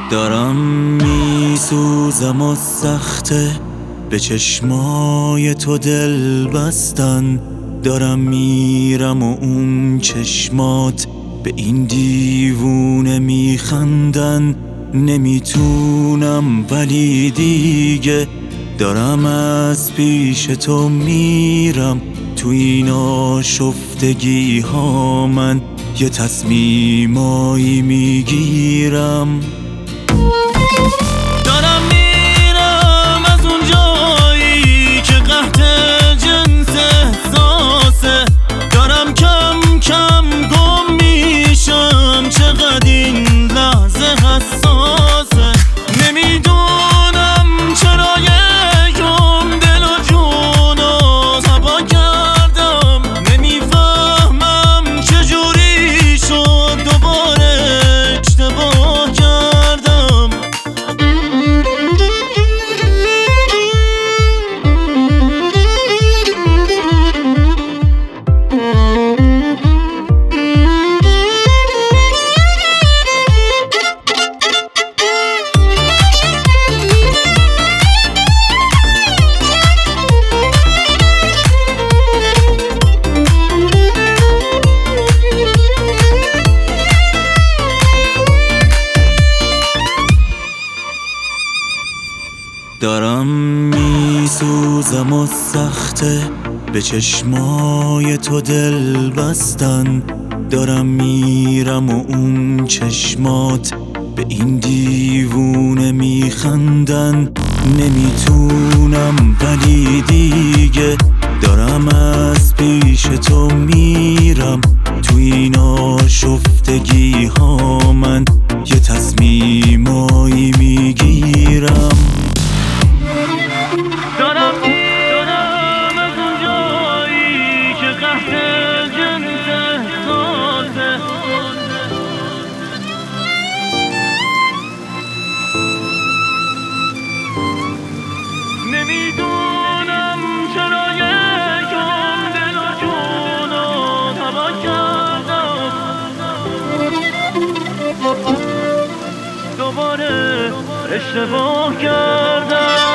دارم میسوزم و سخته به چشمای تو دل بستن. دارم میرم و اون چشمات به این دیوونه میخندن. نمیتونم ولی دیگه دارم از پیش تو میرم. تو این آشفتگی ها من یه تصمیمایی میگیرم. دارم میرم از اون جایی که قحط جنس احساسه. دارم کم کم گم میشم چقدر این لحظه حساسه. نمیدونم چرا یکم دل و جون رو تبا کردم. نمیفهمم چجوری شد دوباره اشتباه کردم. دارم میسوزم و سخته به چشمای تو دل بستن. دارم میرم و اون چشمات به این دیوونه میخندن. نمیتونم ولی دیگه دارم از پیش تو میرم. تو این آشفتگی ها من یه تصمیمایی میگیرم. دارم از اون جایی که قحط جنس احساسه. نمیدونم چرا یکم دل و جون رو تبا کردم. دوباره اشتباه کردم.